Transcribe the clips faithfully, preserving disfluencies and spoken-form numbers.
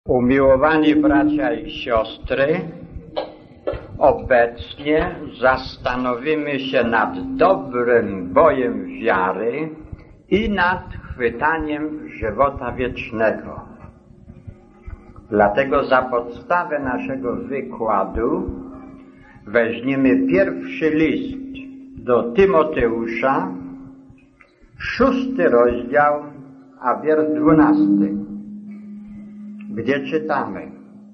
Umiłowani bracia i siostry, obecnie zastanowimy się nad dobrym bojem wiary i nad chwytaniem żywota wiecznego. Dlatego za podstawę naszego wykładu weźmiemy pierwszy list do Tymoteusza, szósty rozdział, a wiersz dwunasty, gdzie czytamy: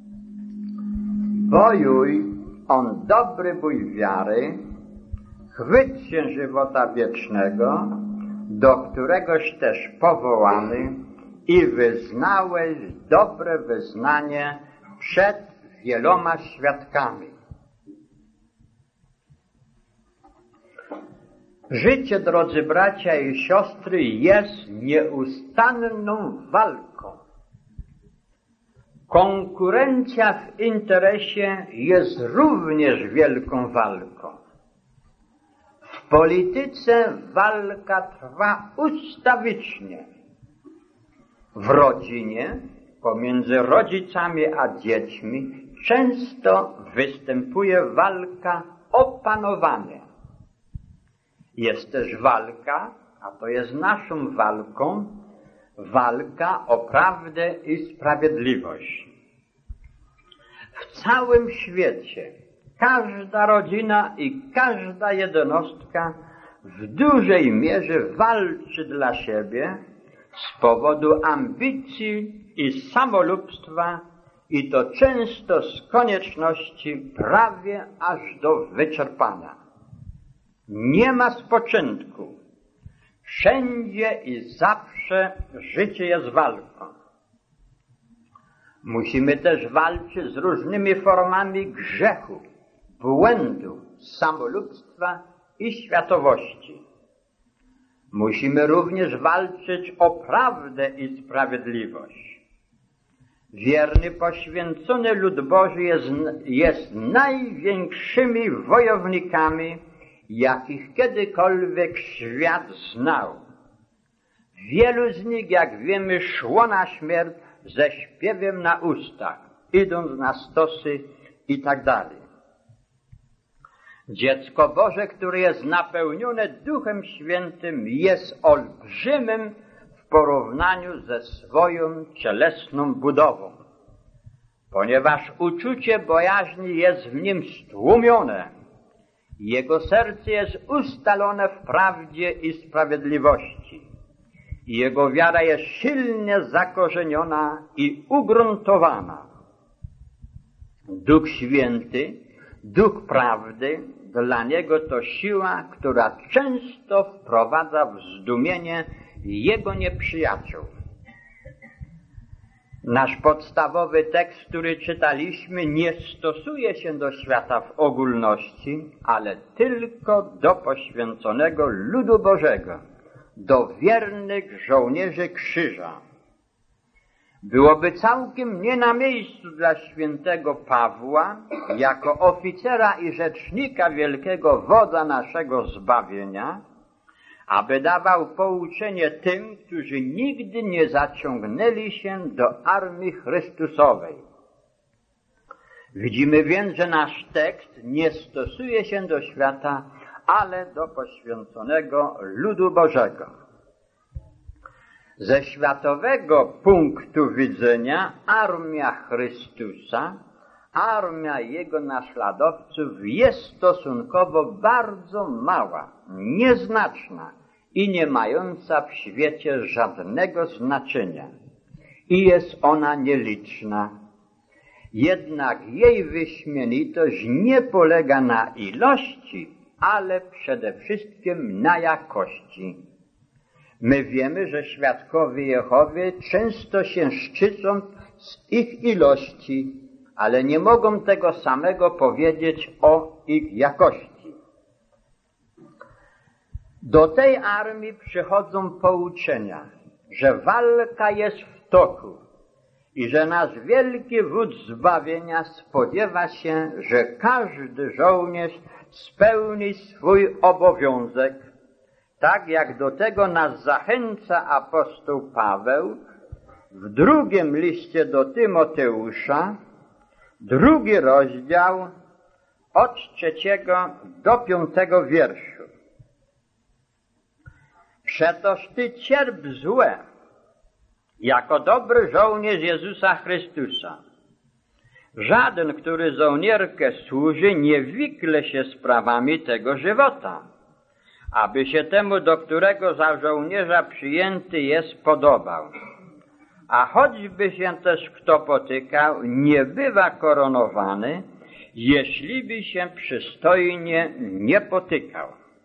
bojuj on dobry bój wiary, chwyć się żywota wiecznego, do któregoś też powołany i wyznałeś dobre wyznanie przed wieloma świadkami. Życie, drodzy bracia i siostry, jest nieustanną walką. Konkurencja w interesie jest również wielką walką. W polityce walka trwa ustawicznie. W rodzinie, pomiędzy rodzicami a dziećmi, często występuje walka o panowanie. Jest też walka, a to jest naszą walką, walka o prawdę i sprawiedliwość. W całym świecie każda rodzina i każda jednostka w dużej mierze walczy dla siebie z powodu ambicji i samolubstwa, i to często z konieczności prawie aż do wyczerpania. Nie ma spoczynku. Wszędzie i zawsze życie jest walką. Musimy też walczyć z różnymi formami grzechu, błędu, samolubstwa i światowości. Musimy również walczyć o prawdę i sprawiedliwość. Wierny, poświęcony lud Boży jest, jest największymi wojownikami, jakich kiedykolwiek świat znał. Wielu z nich, jak wiemy, szło na śmierć ze śpiewem na ustach, idąc na stosy i tak dalej. Dziecko Boże, które jest napełnione Duchem Świętym, jest olbrzymem w porównaniu ze swoją cielesną budową, ponieważ uczucie bojaźni jest w nim stłumione. Jego serce jest ustalone w prawdzie i sprawiedliwości. I jego wiara jest silnie zakorzeniona i ugruntowana. Duch Święty, Duch Prawdy, dla niego to siła, która często wprowadza w zdumienie jego nieprzyjaciół. Nasz podstawowy tekst, który czytaliśmy, nie stosuje się do świata w ogólności, ale tylko do poświęconego ludu Bożego, do wiernych żołnierzy krzyża. Byłoby całkiem nie na miejscu dla świętego Pawła, jako oficera i rzecznika wielkiego wodza naszego zbawienia, aby dawał pouczenie tym, którzy nigdy nie zaciągnęli się do armii Chrystusowej. Widzimy więc, że nasz tekst nie stosuje się do świata, ale do poświęconego ludu Bożego. Ze światowego punktu widzenia armia Chrystusa, armia Jego naśladowców jest stosunkowo bardzo mała, nieznaczna i nie mająca w świecie żadnego znaczenia. I jest ona nieliczna. Jednak jej wyśmienitość nie polega na ilości, ale przede wszystkim na jakości. My wiemy, że świadkowie Jehowy często się szczycą z ich ilości, ale nie mogą tego samego powiedzieć o ich jakości. Do tej armii przychodzą pouczenia, że walka jest w toku i że nasz wielki wódz zbawienia spodziewa się, że każdy żołnierz spełni swój obowiązek, tak jak do tego nas zachęca apostoł Paweł w drugim liście do Tymoteusza, drugi rozdział, od trzeciego do piątego wierszu. Przetoż ty cierp złe, jako dobry żołnierz Jezusa Chrystusa. Żaden, który żołnierkę służy, nie wikle się sprawami tego żywota, aby się temu, do którego za żołnierza przyjęty jest, podobał. A choćby się też kto potykał, nie bywa koronowany, jeśli by się przystojnie nie potykał.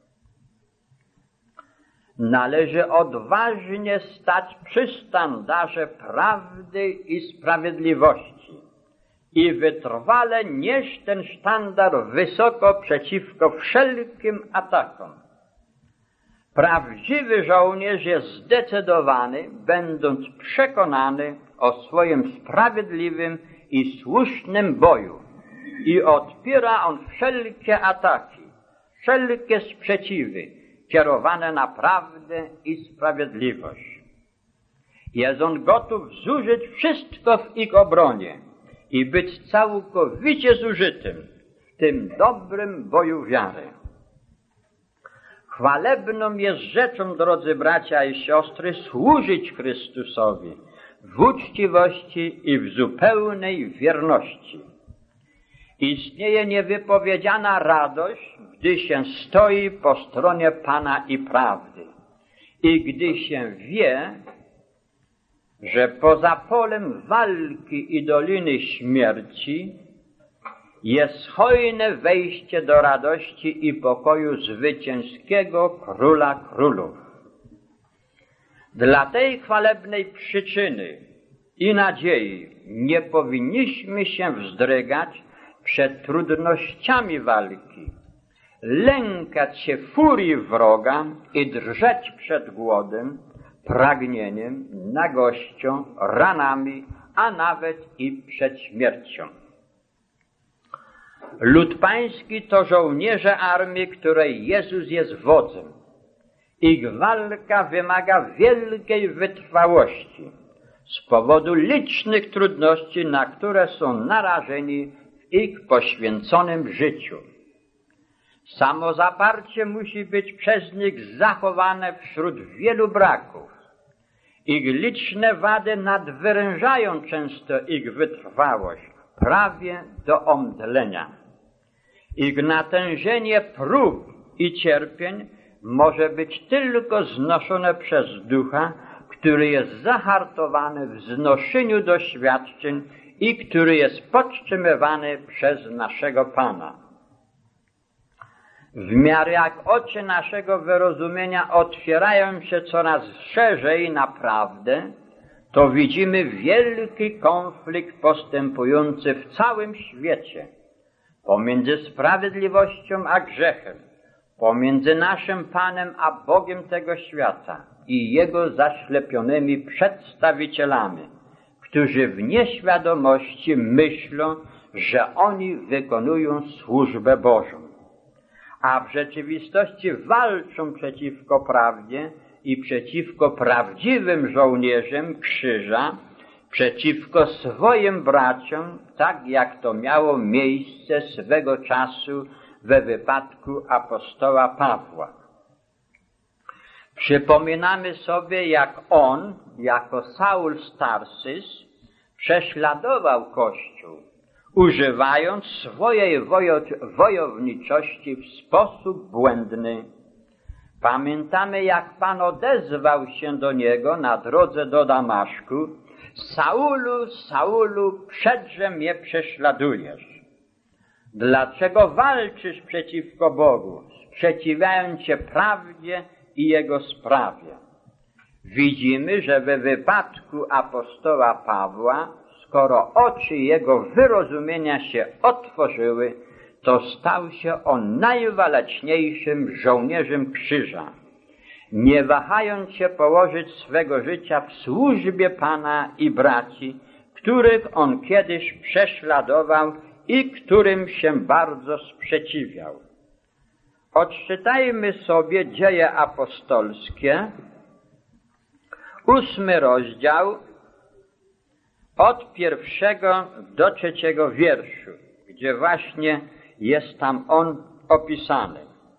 Należy odważnie stać przy sztandarze prawdy i sprawiedliwości i wytrwale nieść ten sztandar wysoko przeciwko wszelkim atakom. Prawdziwy żołnierz jest zdecydowany, będąc przekonany o swoim sprawiedliwym i słusznym boju, i odpiera on wszelkie ataki, wszelkie sprzeciwy kierowane na prawdę i sprawiedliwość. Jest on gotów zużyć wszystko w ich obronie i być całkowicie zużytym w tym dobrym boju wiary. Chwalebną jest rzeczą, drodzy bracia i siostry, służyć Chrystusowi w uczciwości i w zupełnej wierności. Istnieje niewypowiedziana radość, gdy się stoi po stronie Pana i prawdy i gdy się wie, że poza polem walki i doliny śmierci jest hojne wejście do radości i pokoju zwycięskiego Króla Królów. Dla tej chwalebnej przyczyny i nadziei nie powinniśmy się wzdrygać przed trudnościami walki, lękać się furii wroga i drżeć przed głodem, pragnieniem, nagością, ranami, a nawet i przed śmiercią. Lud pański to żołnierze armii, której Jezus jest wodzem. Ich walka wymaga wielkiej wytrwałości z powodu licznych trudności, na które są narażeni w ich poświęconym życiu. Samozaparcie musi być przez nich zachowane wśród wielu braków. Ich liczne wady nadwyrężają często ich wytrwałość, prawie do omdlenia. Ich natężenie prób i cierpień może być tylko znoszone przez ducha, który jest zahartowany w znoszeniu doświadczeń i który jest podtrzymywany przez naszego Pana. W miarę jak oczy naszego wyrozumienia otwierają się coraz szerzej na prawdę, to widzimy wielki konflikt postępujący w całym świecie pomiędzy sprawiedliwością a grzechem, pomiędzy naszym Panem a Bogiem tego świata i Jego zaślepionymi przedstawicielami, którzy w nieświadomości myślą, że oni wykonują służbę Bożą, a w rzeczywistości walczą przeciwko prawdzie i przeciwko prawdziwym żołnierzom krzyża, przeciwko swoim braciom, tak jak to miało miejsce swego czasu we wypadku apostoła Pawła. Przypominamy sobie, jak on, jako Saul z Tarsys, prześladował Kościół, używając swojej wojowniczości w sposób błędny. Pamiętamy, jak Pan odezwał się do niego na drodze do Damaszku: Saulu, Saulu, przedże mnie prześladujesz. Dlaczego walczysz przeciwko Bogu, sprzeciwiając się prawdzie i Jego sprawie? Widzimy, że we wypadku apostoła Pawła, skoro oczy jego wyrozumienia się otworzyły, to stał się on najwaleczniejszym żołnierzem krzyża, nie wahając się położyć swego życia w służbie Pana i braci, których on kiedyś prześladował i którym się bardzo sprzeciwiał. Odczytajmy sobie Dzieje apostolskie, ósmy rozdział, od pierwszego do trzeciego wierszu, gdzie właśnie jest tam on opisany.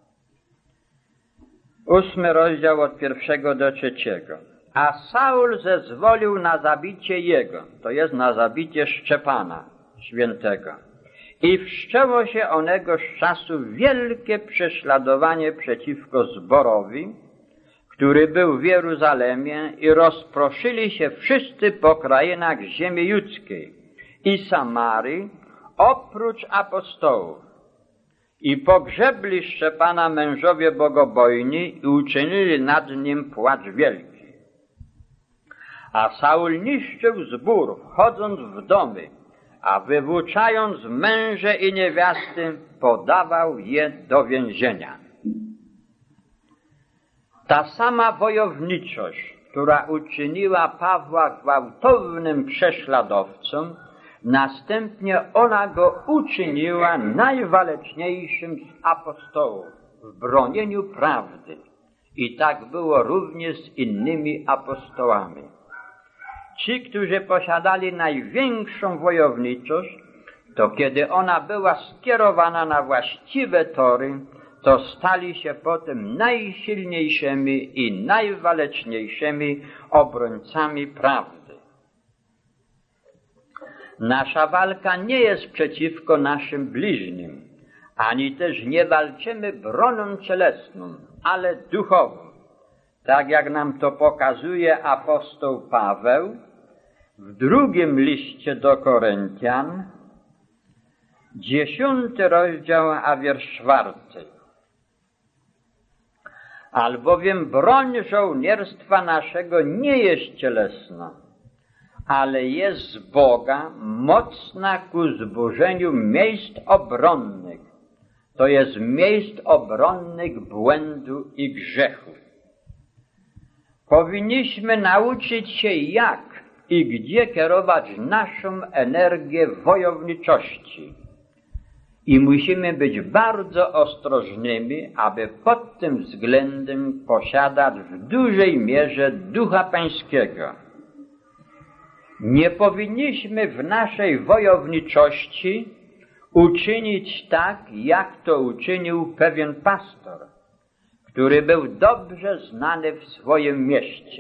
Ósmy rozdział od pierwszego do trzeciego. A Saul zezwolił na zabicie jego, to jest na zabicie Szczepana świętego. I wszczęło się onego z czasu wielkie prześladowanie przeciwko zborowi, który był w Jeruzalemie, i rozproszyli się wszyscy po krainach ziemi judzkiej i Samarii, oprócz apostołów. I pogrzebli Szczepana mężowie bogobojni i uczynili nad nim płacz wielki. A Saul niszczył zbór, wchodząc w domy, a wywłóczając męże i niewiasty, podawał je do więzienia. Ta sama wojowniczość, która uczyniła Pawła gwałtownym prześladowcą, następnie ona go uczyniła najwaleczniejszym z apostołów w bronieniu prawdy. I tak było również z innymi apostołami. Ci, którzy posiadali największą wojowniczość, to kiedy ona była skierowana na właściwe tory, to stali się potem najsilniejszymi i najwaleczniejszymi obrońcami prawdy. Nasza walka nie jest przeciwko naszym bliźnim, ani też nie walczymy bronią cielesną, ale duchową, tak jak nam to pokazuje apostoł Paweł w drugim liście do Koryntian, dziesiąty rozdział, a wiersz czwarty. Albowiem broń żołnierstwa naszego nie jest cielesna, ale jest z Boga, mocna ku zburzeniu miejsc obronnych, to jest miejsc obronnych błędu i grzechu. Powinniśmy nauczyć się, jak i gdzie kierować naszą energię wojowniczości. I musimy być bardzo ostrożnymi, aby pod tym względem posiadać w dużej mierze Ducha Pańskiego. Nie powinniśmy w naszej wojowniczości uczynić tak, jak to uczynił pewien pastor, który był dobrze znany w swoim mieście.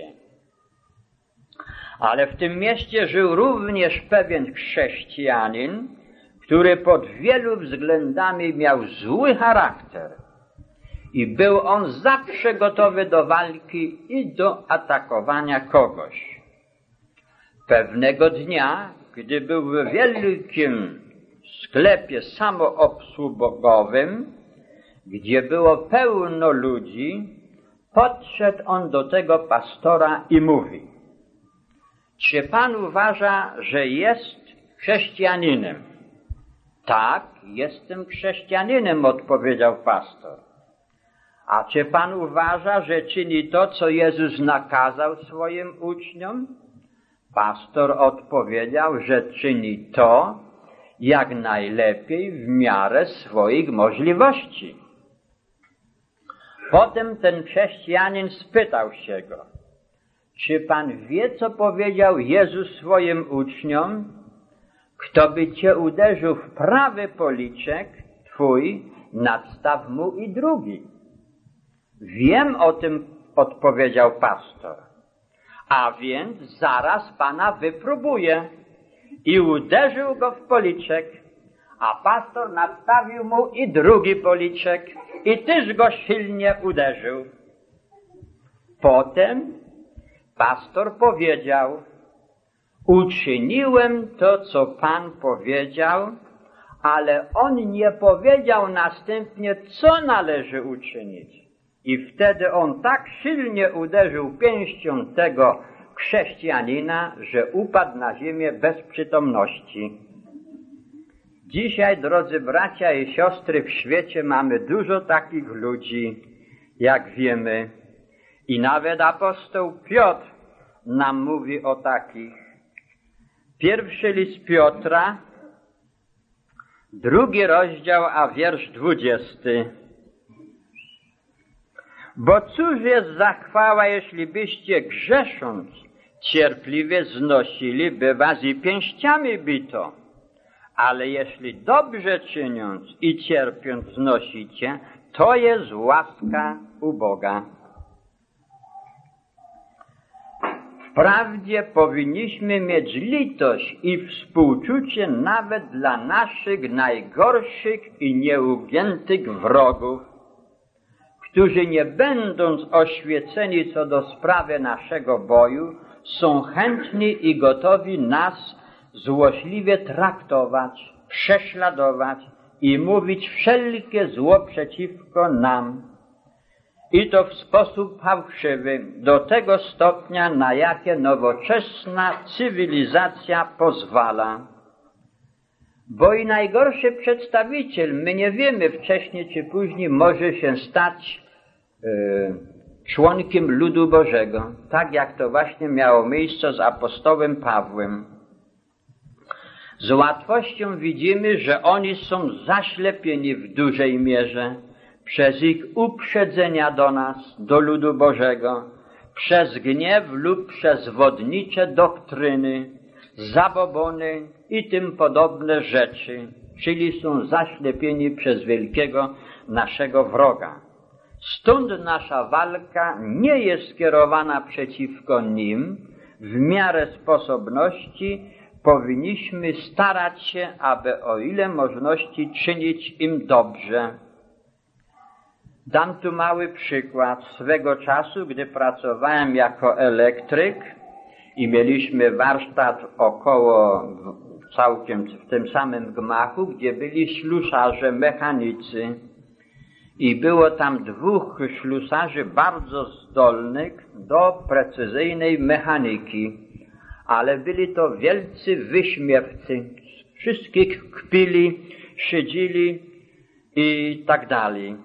Ale w tym mieście żył również pewien chrześcijanin, który pod wielu względami miał zły charakter i był on zawsze gotowy do walki i do atakowania kogoś. Pewnego dnia, gdy był w wielkim sklepie samoobsługowym, gdzie było pełno ludzi, podszedł on do tego pastora i mówi: czy pan uważa, że jest chrześcijaninem? Tak, jestem chrześcijaninem, odpowiedział pastor. A czy pan uważa, że czyni to, co Jezus nakazał swoim uczniom? Pastor odpowiedział, że czyni to jak najlepiej w miarę swoich możliwości. Potem ten chrześcijanin spytał się go: czy pan wie, co powiedział Jezus swoim uczniom? Kto by cię uderzył w prawy policzek twój, nadstaw mu i drugi. Wiem o tym, odpowiedział pastor. A więc zaraz pana wypróbuję. I uderzył go w policzek, a pastor nadstawił mu i drugi policzek i też go silnie uderzył. Potem pastor powiedział: uczyniłem to, co pan powiedział, ale on nie powiedział następnie, co należy uczynić. I wtedy on tak silnie uderzył pięścią tego chrześcijanina, że upadł na ziemię bez przytomności. Dzisiaj, drodzy bracia i siostry, w świecie mamy dużo takich ludzi, jak wiemy. I nawet apostoł Piotr nam mówi o takich. Pierwszy list Piotra, drugi rozdział, a wiersz dwudziesty. Bo cóż jest za chwała, jeśli byście grzesząc cierpliwie znosili, by was i pięściami bito. Ale jeśli dobrze czyniąc i cierpiąc znosicie, to jest łaska u Boga. Wprawdzie powinniśmy mieć litość i współczucie nawet dla naszych najgorszych i nieugiętych wrogów, którzy nie będąc oświeceni co do sprawy naszego boju, są chętni i gotowi nas złośliwie traktować, prześladować i mówić wszelkie zło przeciwko nam. I to w sposób fałszywy, do tego stopnia, na jakie nowoczesna cywilizacja pozwala. Bo i najgorszy przedstawiciel, my nie wiemy wcześniej czy później, może się stać yy, członkiem ludu Bożego, tak jak to właśnie miało miejsce z apostołem Pawłem. Z łatwością widzimy, że oni są zaślepieni w dużej mierze przez ich uprzedzenia do nas, do ludu Bożego, przez gniew lub przez wodnicze doktryny, zabobony i tym podobne rzeczy, czyli są zaślepieni przez wielkiego naszego wroga. Stąd nasza walka nie jest skierowana przeciwko nim. W miarę sposobności powinniśmy starać się, aby o ile możności czynić im dobrze. Dam tu mały przykład. Swego czasu, gdy pracowałem jako elektryk i mieliśmy warsztat około całkiem w tym samym gmachu, gdzie byli ślusarze, mechanicy i było tam dwóch ślusarzy bardzo zdolnych do precyzyjnej mechaniki, ale byli to wielcy wyśmiewcy, wszystkich kpili, szydzili i tak dalej.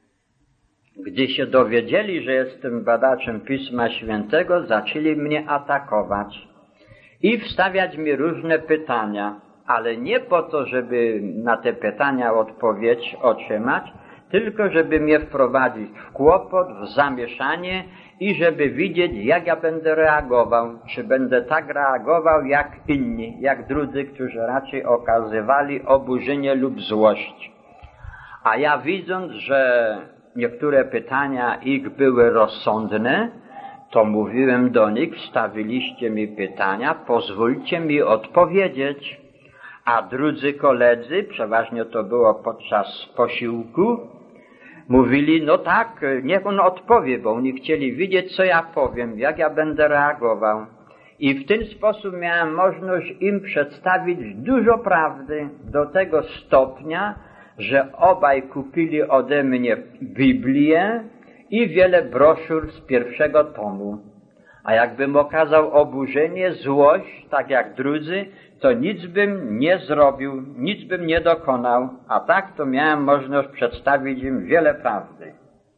Gdy się dowiedzieli, że jestem badaczem Pisma Świętego, zaczęli mnie atakować i wstawiać mi różne pytania, ale nie po to, żeby na te pytania odpowiedź otrzymać, tylko żeby mnie wprowadzić w kłopot, w zamieszanie i żeby widzieć, jak ja będę reagował, czy będę tak reagował jak inni, jak drudzy, którzy raczej okazywali oburzenie lub złość. A ja widząc, że niektóre pytania ich były rozsądne, to mówiłem do nich, wstawiliście mi pytania, pozwólcie mi odpowiedzieć. A drudzy koledzy, przeważnie to było podczas posiłku, mówili, no tak, niech on odpowie, bo oni chcieli widzieć, co ja powiem, jak ja będę reagował. I w ten sposób miałem możliwość im przedstawić dużo prawdy do tego stopnia, że obaj kupili ode mnie Biblię i wiele broszur z pierwszego tomu. A jakbym okazał oburzenie, złość, tak jak drudzy, to nic bym nie zrobił, nic bym nie dokonał, a tak to miałem możliwość przedstawić im wiele prawdy.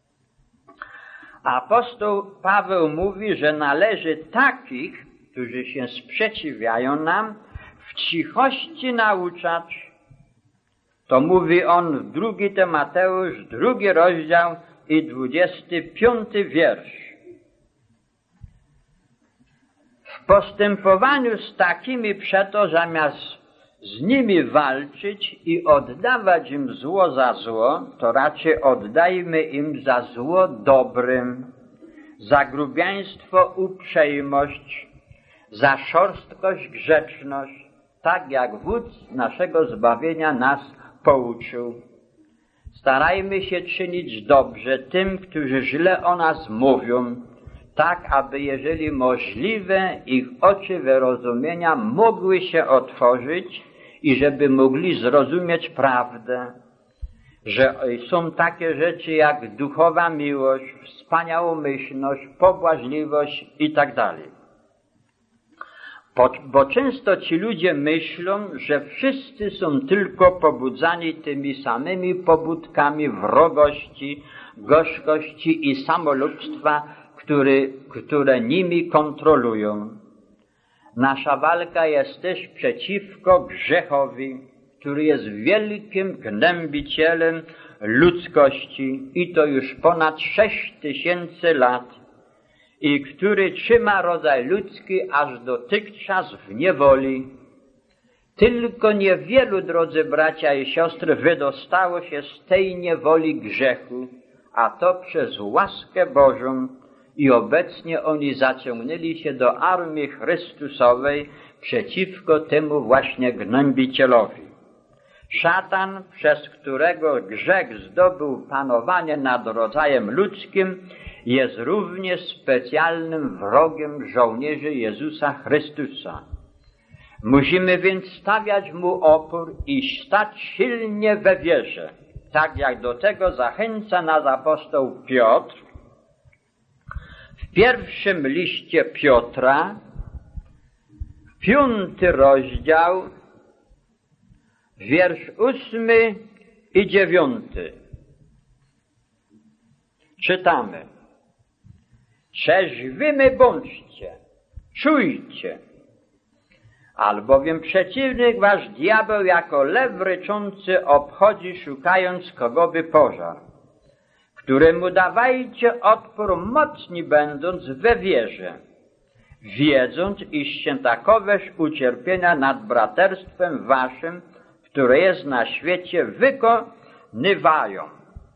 Apostoł Paweł mówi, że należy takich, którzy się sprzeciwiają nam, w cichości nauczać. To mówi on w drugi Tymoteusz, drugi rozdział i dwudziesty piąty wiersz. W postępowaniu z takimi przeto zamiast z nimi walczyć i oddawać im zło za zło, to raczej oddajmy im za zło dobrym, za grubiaństwo uprzejmość, za szorstkość grzeczność, tak jak wódz naszego zbawienia nas pouczył. Starajmy się czynić dobrze tym, którzy źle o nas mówią, tak aby jeżeli możliwe ich oczy wyrozumienia mogły się otworzyć i żeby mogli zrozumieć prawdę, że są takie rzeczy jak duchowa miłość, wspaniałomyślność, pobłażliwość i tak dalej. Bo często ci ludzie myślą, że wszyscy są tylko pobudzani tymi samymi pobudkami wrogości, gorzkości i samolubstwa, które, które nimi kontrolują. Nasza walka jest też przeciwko grzechowi, który jest wielkim gnębicielem ludzkości i to już ponad sześć tysięcy lat. i który trzyma rodzaj ludzki aż dotychczas w niewoli. Tylko niewielu, drodzy bracia i siostry, wydostało się z tej niewoli grzechu, a to przez łaskę Bożą, i obecnie oni zaciągnęli się do armii Chrystusowej przeciwko temu właśnie gnębicielowi. Szatan, przez którego grzech zdobył panowanie nad rodzajem ludzkim, jest również specjalnym wrogiem żołnierzy Jezusa Chrystusa. Musimy więc stawiać mu opór i stać silnie we wierze, tak jak do tego zachęca nas apostoł Piotr w pierwszym liście Piotra, piąty rozdział, wiersz ósmy i dziewiąty. Czytamy: trzeźwymi bądźcie, czujcie, albowiem przeciwnik wasz diabeł jako lew ryczący obchodzi, szukając kogo by pożarł, któremu dawajcie odpór mocni będąc we wierze, wiedząc, iż się takoweż ucierpienia nad braterstwem waszym, które jest na świecie, wykonywają.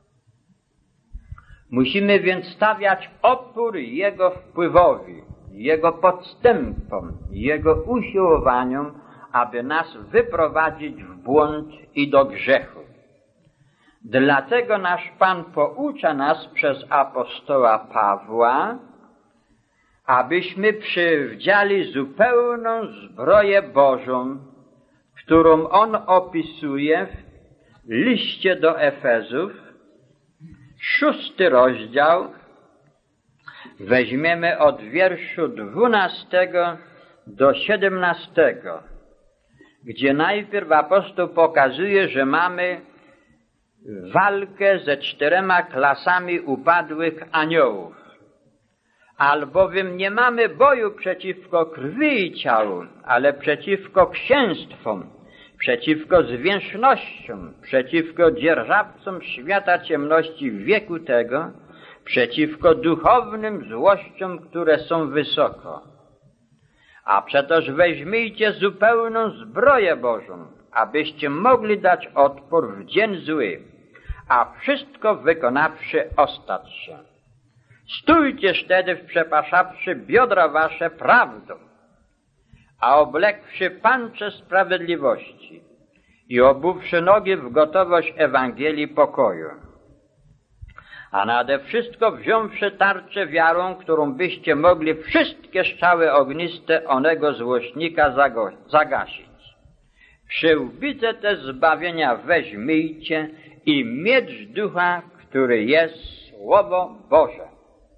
Musimy więc stawiać opór jego wpływowi, jego podstępom, jego usiłowaniom, aby nas wyprowadzić w błąd i do grzechu. Dlatego nasz Pan poucza nas przez apostoła Pawła, abyśmy przywdziali zupełną zbroję Bożą, którą on opisuje w liście do Efezów, szósty rozdział. Weźmiemy od wierszu dwunastego do siedemnastego, gdzie najpierw apostoł pokazuje, że mamy walkę ze czterema klasami upadłych aniołów. Albowiem nie mamy boju przeciwko krwi i ciału, ale przeciwko księstwom, przeciwko zwierzchnościom, przeciwko dzierżawcom świata ciemności wieku tego, przeciwko duchownym złościom, które są wysoko. A przetoż weźmijcie zupełną zbroję Bożą, abyście mogli dać odpór w dzień zły, a wszystko wykonawszy ostać się. Stójcie wtedy, przepaszawszy biodra wasze prawdą, a oblekłszy pancze sprawiedliwości i obuwszy nogi w gotowość Ewangelii pokoju. A nade wszystko wziąwszy tarczę wiarą, którą byście mogli wszystkie strzały ogniste onego złośnika zagasić. Przyłbicę te zbawienia weźmijcie i miecz ducha, który jest Słowo Boże.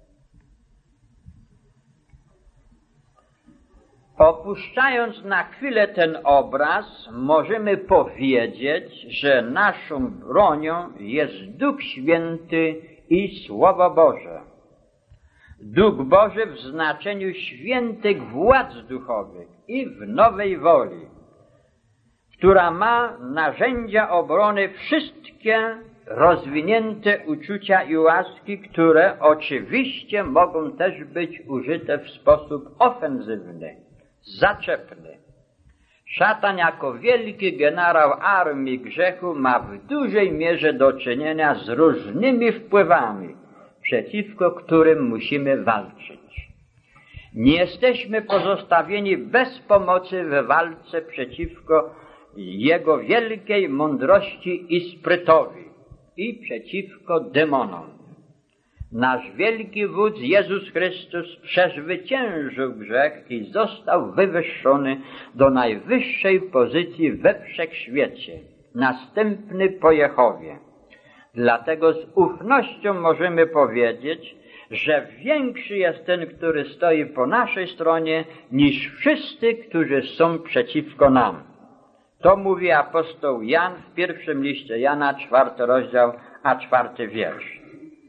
Opuszczając na chwilę ten obraz, możemy powiedzieć, że naszą bronią jest Duch Święty i Słowo Boże. Duch Boży w znaczeniu świętych władz duchowych i w nowej woli, która ma narzędzia obrony wszystkie rozwinięte uczucia i łaski, które oczywiście mogą też być użyte w sposób ofensywny, zaczepny. Szatan jako wielki generał armii grzechu ma w dużej mierze do czynienia z różnymi wpływami, przeciwko którym musimy walczyć. Nie jesteśmy pozostawieni bez pomocy w walce przeciwko jego wielkiej mądrości i sprytowi i przeciwko demonom. Nasz wielki wódz Jezus Chrystus przezwyciężył grzech i został wywyższony do najwyższej pozycji we wszechświecie, następny po Jehowie. Dlatego z ufnością możemy powiedzieć, że większy jest ten, który stoi po naszej stronie, niż wszyscy, którzy są przeciwko nam. To mówi apostoł Jan w pierwszym liście Jana, czwarty rozdział, a czwarty wiersz.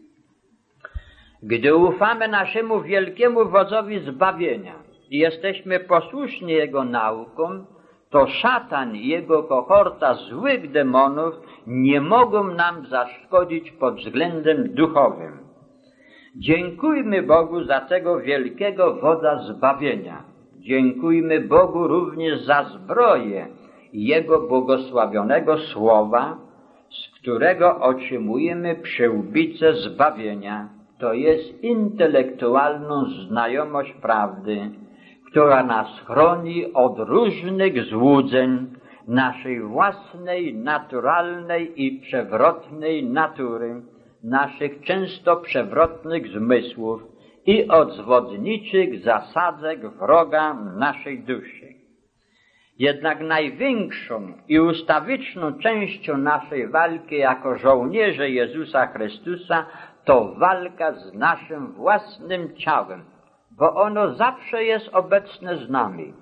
Gdy ufamy naszemu wielkiemu wodzowi zbawienia i jesteśmy posłuszni Jego naukom, to szatan i jego kohorta złych demonów nie mogą nam zaszkodzić pod względem duchowym. Dziękujmy Bogu za tego wielkiego wodza zbawienia. Dziękujmy Bogu również za zbroję Jego błogosławionego słowa, z którego otrzymujemy przyłbicę zbawienia, to jest intelektualną znajomość prawdy, która nas chroni od różnych złudzeń naszej własnej, naturalnej i przewrotnej natury, naszych często przewrotnych zmysłów i od zwodniczych zasadzek wroga naszej duszy. Jednak największą i ustawiczną częścią naszej walki jako żołnierze Jezusa Chrystusa to walka z naszym własnym ciałem, bo ono zawsze jest obecne z nami.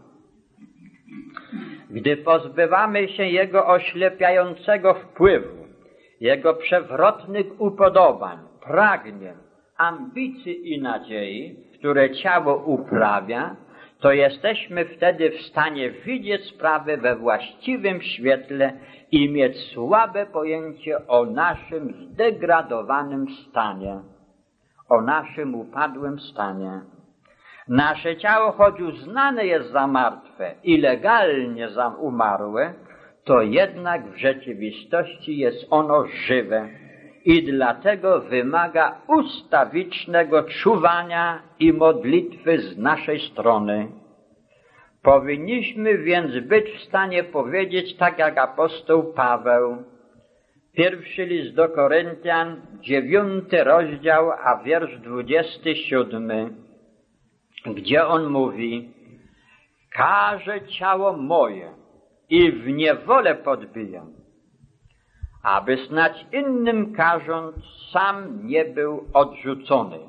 Gdy pozbywamy się jego oślepiającego wpływu, jego przewrotnych upodobań, pragnień, ambicji i nadziei, które ciało uprawia, to jesteśmy wtedy w stanie widzieć sprawę we właściwym świetle i mieć słabe pojęcie o naszym zdegradowanym stanie, o naszym upadłym stanie. Nasze ciało, choć uznane jest za martwe i legalnie za umarłe, to jednak w rzeczywistości jest ono żywe i dlatego wymaga ustawicznego czuwania i modlitwy z naszej strony. Powinniśmy więc być w stanie powiedzieć tak jak apostoł Paweł. Pierwszy list do Koryntian, dziewiąty rozdział, a wiersz dwudziesty siódmy, gdzie on mówi: karzę ciało moje i w niewolę podbijam, aby snać innym karząc, sam nie był odrzucony.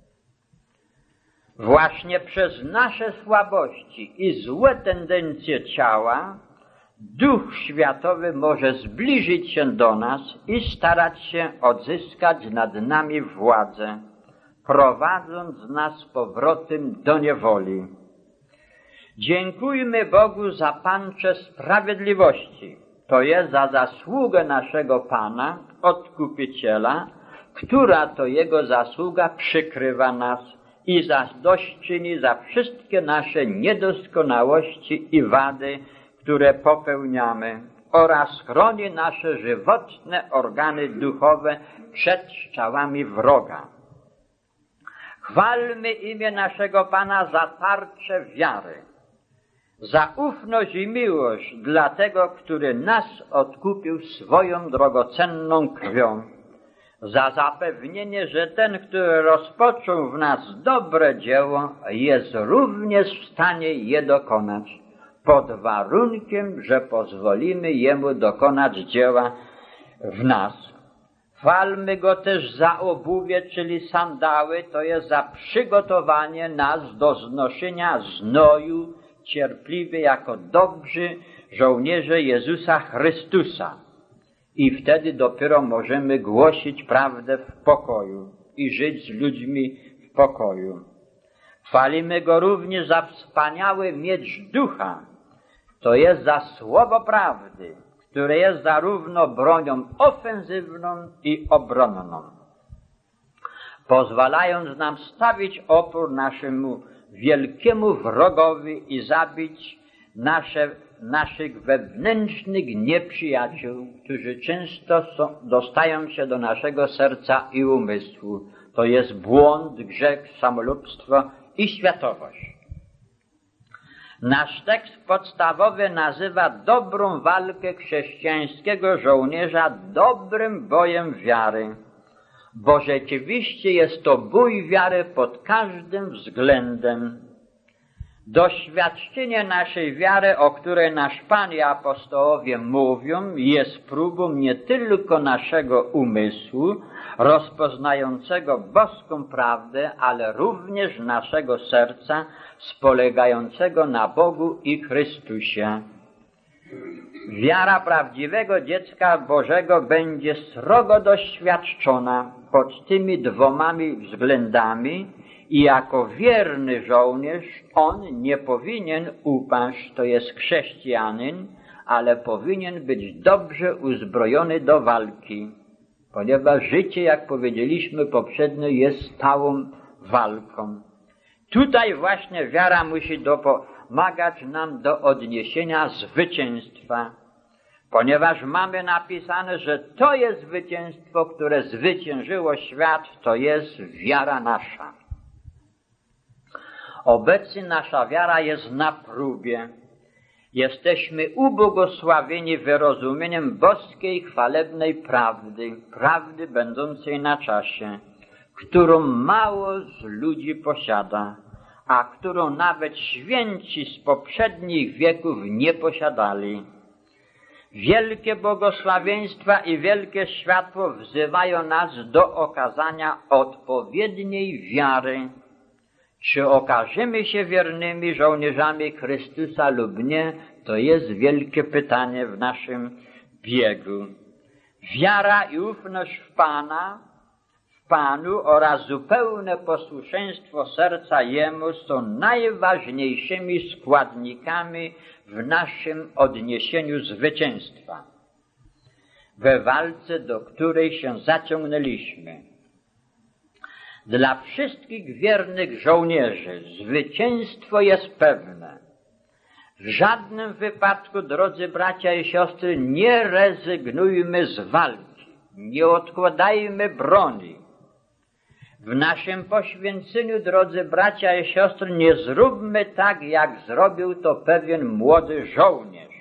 Właśnie przez nasze słabości i złe tendencje ciała Duch Światowy może zbliżyć się do nas i starać się odzyskać nad nami władzę, prowadząc nas z powrotem do niewoli. Dziękujmy Bogu za Panczę sprawiedliwości, to jest za zasługę naszego Pana, Odkupiciela, która to Jego zasługa przykrywa nas i zadośćczyni za wszystkie nasze niedoskonałości i wady, które popełniamy, oraz chroni nasze żywotne organy duchowe przed strzałami wroga. Chwalmy imię naszego Pana za tarczę wiary, za ufność i miłość dla tego, który nas odkupił swoją drogocenną krwią, za zapewnienie, że ten, który rozpoczął w nas dobre dzieło, jest również w stanie je dokonać, pod warunkiem, że pozwolimy Jemu dokonać dzieła w nas. Chwalmy Go też za obuwie, czyli sandały, to jest za przygotowanie nas do znoszenia znoju, cierpliwie jako dobrzy żołnierze Jezusa Chrystusa. I wtedy dopiero możemy głosić prawdę w pokoju i żyć z ludźmi w pokoju. Chwalimy Go również za wspaniały miecz ducha, to jest za słowo prawdy, które jest zarówno bronią ofensywną i obronną, pozwalając nam stawić opór naszemu wielkiemu wrogowi i zabić nasze, naszych wewnętrznych nieprzyjaciół, którzy często są, dostają się do naszego serca i umysłu. To jest błąd, grzech, samolubstwo i światowość. Nasz tekst podstawowy nazywa dobrą walkę chrześcijańskiego żołnierza dobrym bojem wiary, bo rzeczywiście jest to bój wiary pod każdym względem. Doświadczenie naszej wiary, o której nasz Pan i apostołowie mówią, jest próbą nie tylko naszego umysłu, rozpoznającego boską prawdę, ale również naszego serca, spolegającego na Bogu i Chrystusie. Wiara prawdziwego dziecka Bożego będzie srogo doświadczona pod tymi dwomami względami i jako wierny żołnierz on nie powinien upaść, to jest chrześcijanin, ale powinien być dobrze uzbrojony do walki. ponieważ życie, jak powiedzieliśmy poprzednio, jest stałą walką. Tutaj właśnie wiara musi dopomagać nam do odniesienia zwycięstwa, ponieważ mamy napisane, że to jest zwycięstwo, które zwyciężyło świat, to jest wiara nasza. Obecnie nasza wiara jest na próbie. Jesteśmy ubłogosławieni wyrozumieniem boskiej, chwalebnej prawdy, prawdy będącej na czasie, którą mało z ludzi posiada, a którą nawet święci z poprzednich wieków nie posiadali. Wielkie błogosławieństwa i wielkie światło wzywają nas do okazania odpowiedniej wiary. Czy okażemy się wiernymi żołnierzami Chrystusa lub nie, to jest wielkie pytanie w naszym biegu. Wiara i ufność w Pana, w Panu oraz zupełne posłuszeństwo serca Jemu są najważniejszymi składnikami w naszym odniesieniu zwycięstwa, we walce, do której się zaciągnęliśmy. Dla wszystkich wiernych żołnierzy zwycięstwo jest pewne. W żadnym wypadku, drodzy bracia i siostry, nie rezygnujmy z walki, nie odkładajmy broni. W naszym poświęceniu, drodzy bracia i siostry, nie zróbmy tak, jak zrobił to pewien młody żołnierz.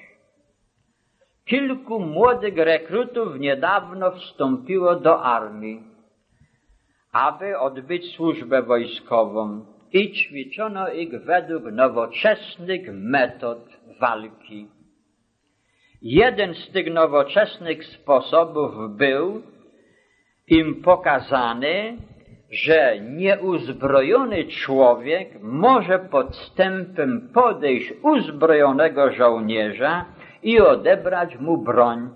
Kilku młodych rekrutów niedawno wstąpiło do armii, aby odbyć służbę wojskową, i ćwiczono ich według nowoczesnych metod walki. Jeden z tych nowoczesnych sposobów był im pokazany, że nieuzbrojony człowiek może podstępem podejść uzbrojonego żołnierza i odebrać mu broń.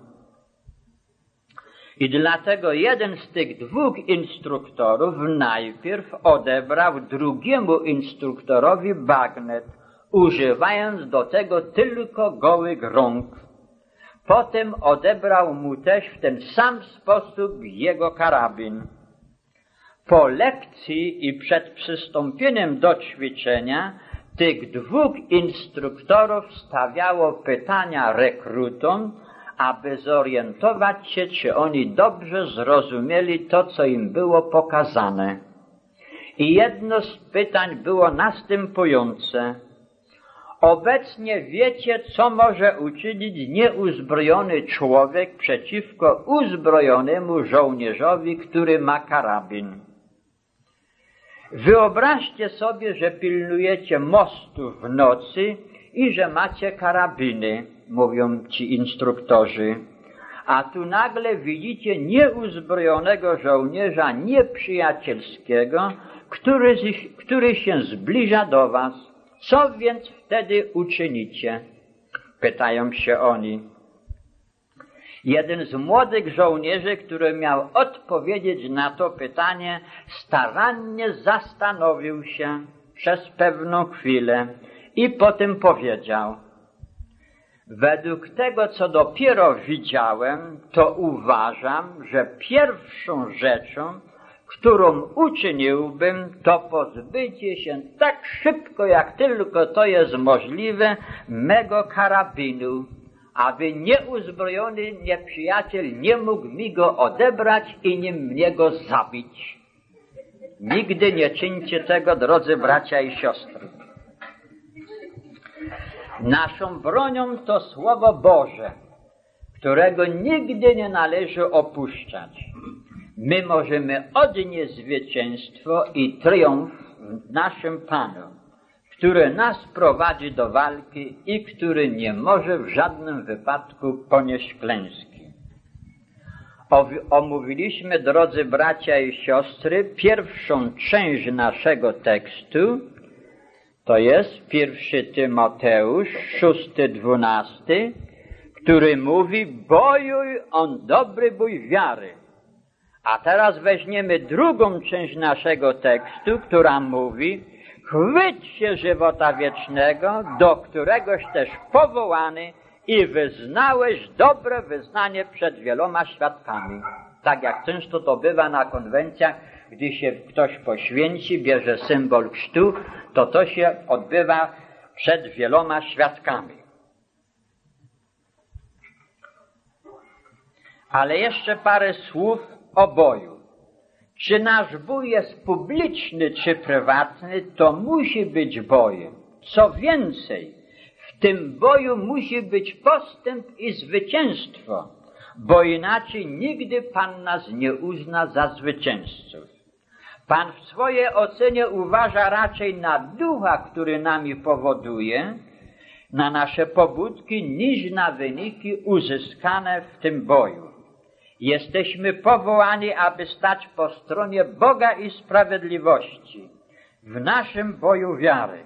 I dlatego jeden z tych dwóch instruktorów najpierw odebrał drugiemu instruktorowi bagnet, używając do tego tylko gołych rąk. Potem odebrał mu też w ten sam sposób jego karabin. Po lekcji i przed przystąpieniem do ćwiczenia tych dwóch instruktorów stawiało pytania rekrutom, aby zorientować się, czy oni dobrze zrozumieli to, co im było pokazane. I jedno z pytań było następujące. Obecnie wiecie, co może uczynić nieuzbrojony człowiek przeciwko uzbrojonemu żołnierzowi, który ma karabin. Wyobraźcie sobie, że pilnujecie mostu w nocy i że macie karabiny, mówią ci instruktorzy, a tu nagle widzicie nieuzbrojonego żołnierza nieprzyjacielskiego, który, który się zbliża do was. Co więc wtedy uczynicie? Pytają się oni. Jeden z młodych żołnierzy, który miał odpowiedzieć na to pytanie, starannie zastanowił się przez pewną chwilę i potem powiedział: według tego, co dopiero widziałem, to uważam, że pierwszą rzeczą, którą uczyniłbym, to pozbycie się tak szybko, jak tylko to jest możliwe, mego karabinu, aby nieuzbrojony nieprzyjaciel nie mógł mi go odebrać i nie mnie go zabić. Nigdy nie czyńcie tego, drodzy bracia i siostry. Naszą bronią to Słowo Boże, którego nigdy nie należy opuszczać. My możemy odnieść zwycięstwo i triumf w naszym Panu, który nas prowadzi do walki i który nie może w żadnym wypadku ponieść klęski. Omówiliśmy, drodzy bracia i siostry, pierwszą część naszego tekstu, to jest pierwszy Tymoteusz, szósty, dwunasty, który mówi: bojuj on dobry bój wiary. A teraz weźmiemy drugą część naszego tekstu, która mówi: chwyć się żywota wiecznego, do któregoś też powołany i wyznałeś dobre wyznanie przed wieloma świadkami. Tak jak często to bywa na konwencjach, gdy się ktoś poświęci, bierze symbol chrztu, to to się odbywa przed wieloma świadkami. Ale jeszcze parę słów o boju. Czy nasz bój jest publiczny czy prywatny, to musi być bojem. Co więcej, w tym boju musi być postęp i zwycięstwo, bo inaczej nigdy Pan nas nie uzna za zwycięzców. Pan w swojej ocenie uważa raczej na ducha, który nami powoduje, na nasze pobudki, niż na wyniki uzyskane w tym boju. Jesteśmy powołani, aby stać po stronie Boga i sprawiedliwości w naszym boju wiary.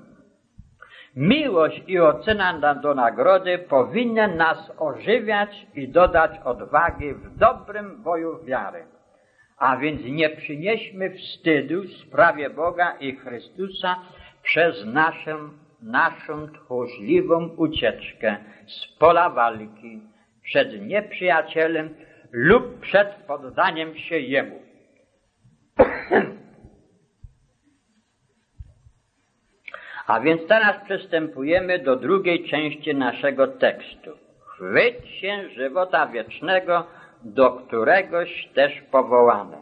Miłość i ocena do nagrody powinny nas ożywiać i dodać odwagi w dobrym boju wiary. A więc nie przynieśmy wstydu w sprawie Boga i Chrystusa przez naszą, naszą tchórzliwą ucieczkę z pola walki przed nieprzyjacielem lub przed poddaniem się Jemu. A więc teraz przystępujemy do drugiej części naszego tekstu. Chwyć się żywota wiecznego, do któregoś też powołany.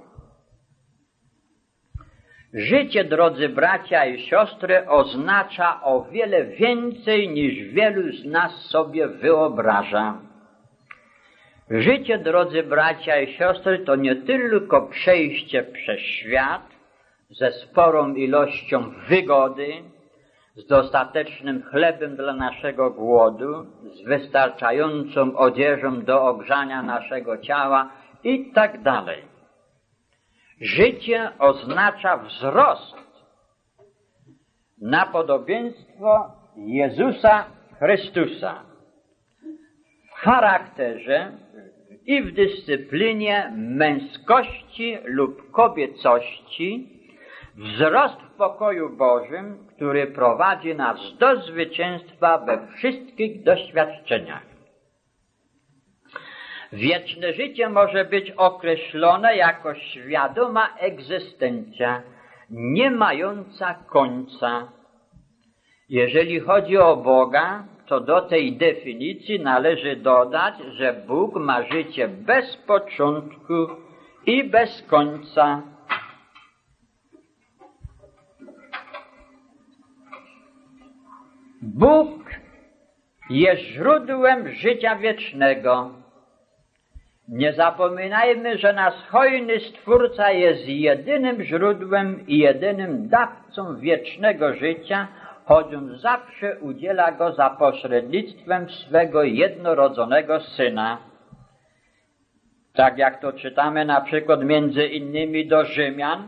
Życie, drodzy bracia i siostry, oznacza o wiele więcej, niż wielu z nas sobie wyobraża. Życie, drodzy bracia i siostry, to nie tylko przejście przez świat ze sporą ilością wygody, z dostatecznym chlebem dla naszego głodu, z wystarczającą odzieżą do ogrzania naszego ciała i tak dalej. Życie oznacza wzrost na podobieństwo Jezusa Chrystusa w charakterze i w dyscyplinie męskości lub kobiecości, wzrost w pokoju Bożym, który prowadzi nas do zwycięstwa we wszystkich doświadczeniach. Wieczne życie może być określone jako świadoma egzystencja, nie mająca końca. Jeżeli chodzi o Boga, to do tej definicji należy dodać, że Bóg ma życie bez początku i bez końca. Bóg jest źródłem życia wiecznego. Nie zapominajmy, że nasz hojny Stwórca jest jedynym źródłem i jedynym dawcą wiecznego życia, choć On zawsze udziela go za pośrednictwem swego jednorodzonego Syna. Tak jak to czytamy na przykład między innymi do Rzymian,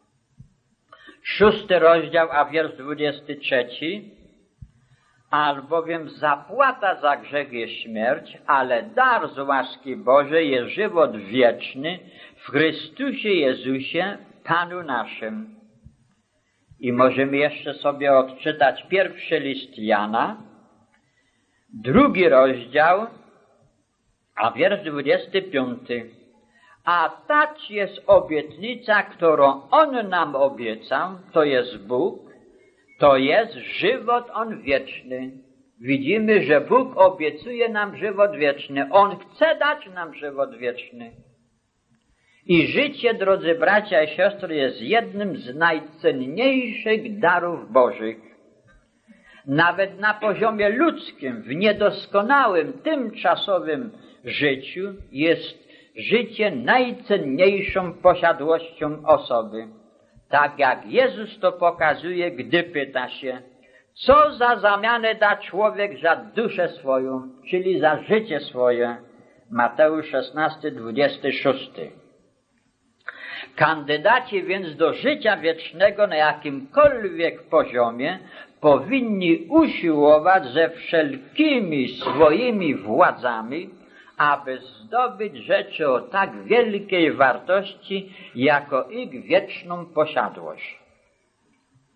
szósty rozdział, a wiersz dwudziesty trzeci. Albowiem zapłata za grzech jest śmierć, ale dar z łaski Bożej jest żywot wieczny w Chrystusie Jezusie, Panu naszym. I możemy jeszcze sobie odczytać pierwszy list Jana, drugi rozdział, a wiersz dwudziesty piąty. A tać jest obietnica, którą On nam obiecał, to jest Bóg, to jest żywot On wieczny. Widzimy, że Bóg obiecuje nam żywot wieczny. On chce dać nam żywot wieczny. I życie, drodzy bracia i siostry, jest jednym z najcenniejszych darów Bożych. Nawet na poziomie ludzkim, w niedoskonałym, tymczasowym życiu jest życie najcenniejszą posiadłością osoby. Tak jak Jezus to pokazuje, gdy pyta się, co za zamianę da człowiek za duszę swoją, czyli za życie swoje. Mateusz szesnasty, dwudziesty szósty. Kandydaci więc do życia wiecznego na jakimkolwiek poziomie powinni usiłować ze wszelkimi swoimi władzami, aby zdobyć rzeczy o tak wielkiej wartości, jako ich wieczną posiadłość.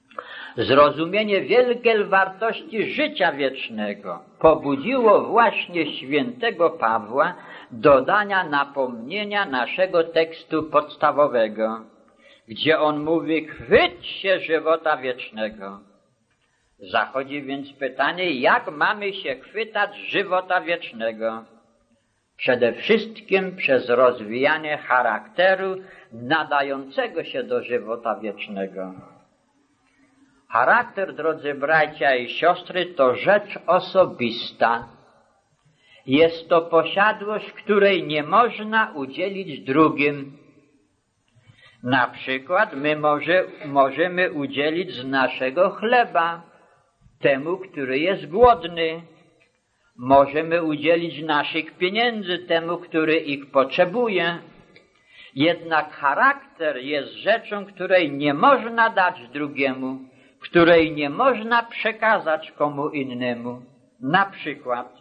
Zrozumienie wielkiej wartości życia wiecznego pobudziło właśnie świętego Pawła do dania napomnienia naszego tekstu podstawowego, gdzie on mówi: chwyć się żywota wiecznego. Zachodzi więc pytanie, jak mamy się chwytać żywota wiecznego? Przede wszystkim przez rozwijanie charakteru nadającego się do żywota wiecznego. Charakter, drodzy bracia i siostry, to rzecz osobista. Jest to posiadłość, której nie można udzielić drugim. Na przykład my może, możemy udzielić z naszego chleba temu, który jest głodny. Możemy udzielić naszych pieniędzy temu, który ich potrzebuje. Jednak charakter jest rzeczą, której nie można dać drugiemu, której nie można przekazać komu innemu. Na przykład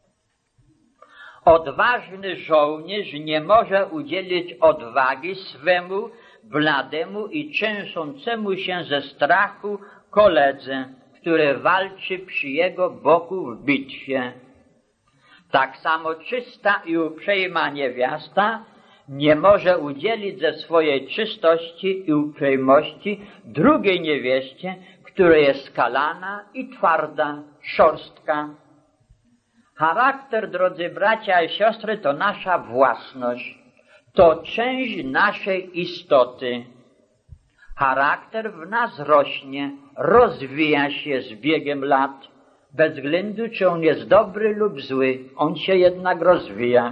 odważny żołnierz nie może udzielić odwagi swemu blademu i trzęsącemu się ze strachu koledze, który walczy przy jego boku w bitwie. Tak samo czysta i uprzejma niewiasta nie może udzielić ze swojej czystości i uprzejmości drugiej niewieście, która jest skalana i twarda, szorstka. Charakter, drodzy bracia i siostry, to nasza własność, to część naszej istoty. Charakter w nas rośnie, rozwija się z biegiem lat, bez względu czy on jest dobry lub zły, on się jednak rozwija.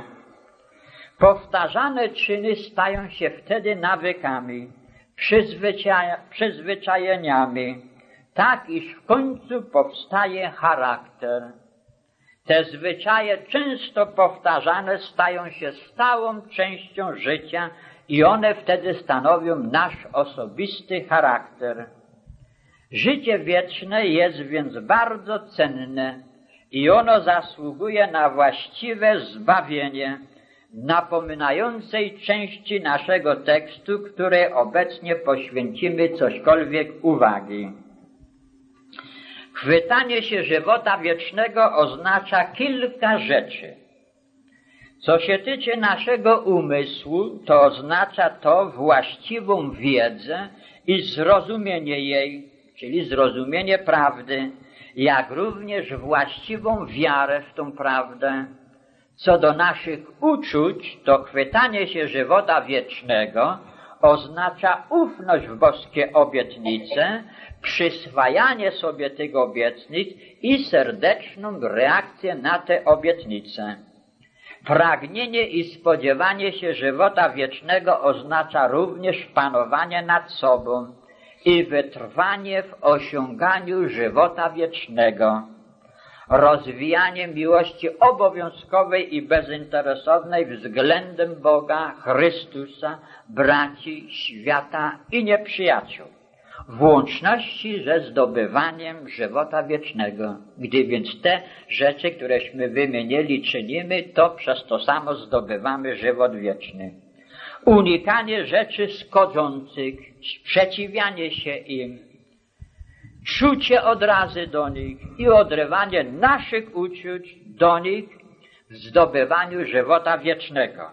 Powtarzane czyny stają się wtedy nawykami, przyzwyczaja, przyzwyczajeniami, tak iż w końcu powstaje charakter. Te zwyczaje często powtarzane stają się stałą częścią życia i one wtedy stanowią nasz osobisty charakter. Życie wieczne jest więc bardzo cenne i ono zasługuje na właściwe zbawienie, napominającej części naszego tekstu, której obecnie poświęcimy cośkolwiek uwagi. Chwytanie się żywota wiecznego oznacza kilka rzeczy. Co się tyczy naszego umysłu, to oznacza to właściwą wiedzę i zrozumienie jej, czyli zrozumienie prawdy, jak również właściwą wiarę w tą prawdę. Co do naszych uczuć, to chwytanie się żywota wiecznego oznacza ufność w boskie obietnice, przyswajanie sobie tych obietnic i serdeczną reakcję na te obietnice. Pragnienie i spodziewanie się żywota wiecznego oznacza również panowanie nad sobą i wytrwanie w osiąganiu żywota wiecznego. Rozwijanie miłości obowiązkowej i bezinteresownej względem Boga, Chrystusa, braci, świata i nieprzyjaciół, w łączności ze zdobywaniem żywota wiecznego. Gdy więc te rzeczy, któreśmy wymienili, czynimy, to przez to samo zdobywamy żywot wieczny. Unikanie rzeczy szkodzących, sprzeciwianie się im, czucie odrazy do nich i odrywanie naszych uczuć do nich w zdobywaniu żywota wiecznego.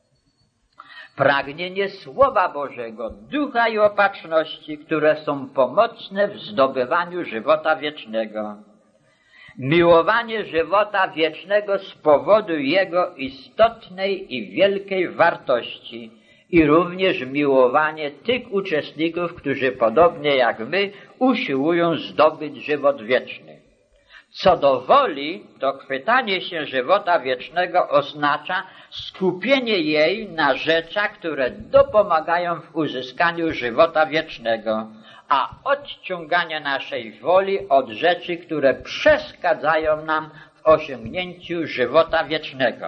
Pragnienie Słowa Bożego, ducha i opatrzności, które są pomocne w zdobywaniu żywota wiecznego. Miłowanie żywota wiecznego z powodu jego istotnej i wielkiej wartości i również miłowanie tych uczestników, którzy podobnie jak my usiłują zdobyć żywot wieczny. Co do woli, to chwytanie się żywota wiecznego oznacza skupienie jej na rzeczach, które dopomagają w uzyskaniu żywota wiecznego, a odciąganie naszej woli od rzeczy, które przeszkadzają nam w osiągnięciu żywota wiecznego.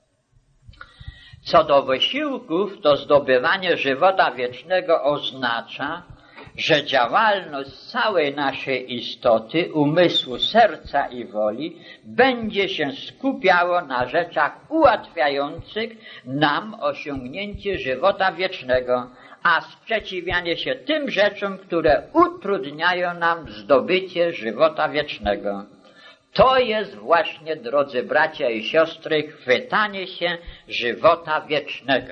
Co do wysiłków, to zdobywanie żywota wiecznego oznacza, że działalność całej naszej istoty, umysłu, serca i woli będzie się skupiało na rzeczach ułatwiających nam osiągnięcie żywota wiecznego, a sprzeciwianie się tym rzeczom, które utrudniają nam zdobycie żywota wiecznego. To jest właśnie, drodzy bracia i siostry, chwytanie się żywota wiecznego.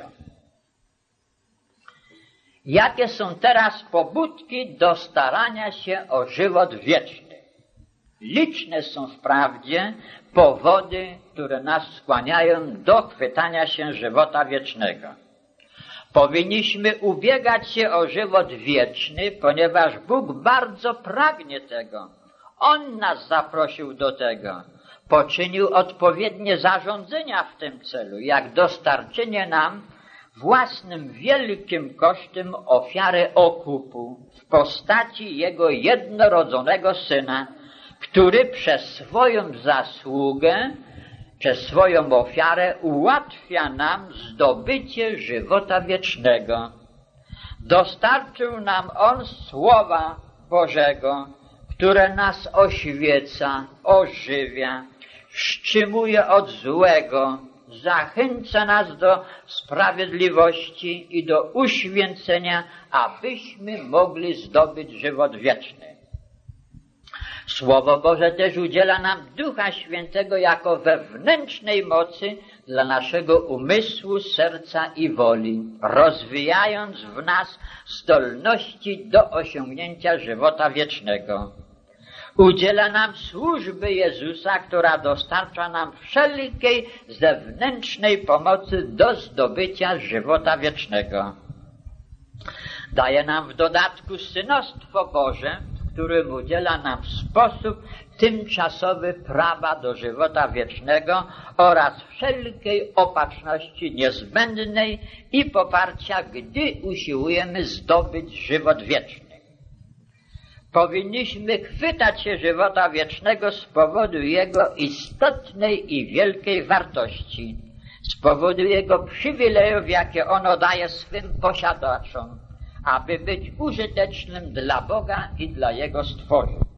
Jakie są teraz pobudki do starania się o żywot wieczny? Liczne są wprawdzie powody, które nas skłaniają do chwytania się żywota wiecznego. Powinniśmy ubiegać się o żywot wieczny, ponieważ Bóg bardzo pragnie tego. On nas zaprosił do tego. Poczynił odpowiednie zarządzenia w tym celu, jak dostarczenie nam własnym wielkim kosztem ofiary okupu w postaci Jego jednorodzonego Syna, który przez swoją zasługę, przez swoją ofiarę ułatwia nam zdobycie żywota wiecznego. Dostarczył nam On Słowa Bożego, które nas oświeca, ożywia, wstrzymuje od złego, zachęca nas do sprawiedliwości i do uświęcenia, abyśmy mogli zdobyć żywot wieczny. Słowo Boże też udziela nam Ducha Świętego jako wewnętrznej mocy dla naszego umysłu, serca i woli, rozwijając w nas zdolności do osiągnięcia żywota wiecznego. Udziela nam służby Jezusa, która dostarcza nam wszelkiej zewnętrznej pomocy do zdobycia żywota wiecznego. Daje nam w dodatku synostwo Boże, w którym udziela nam w sposób tymczasowy prawa do żywota wiecznego oraz wszelkiej opatrzności niezbędnej i poparcia, gdy usiłujemy zdobyć żywot wieczny. Powinniśmy chwytać się żywota wiecznego z powodu jego istotnej i wielkiej wartości, z powodu jego przywilejów, jakie ono daje swym posiadaczom, aby być użytecznym dla Boga i dla Jego stworzeń.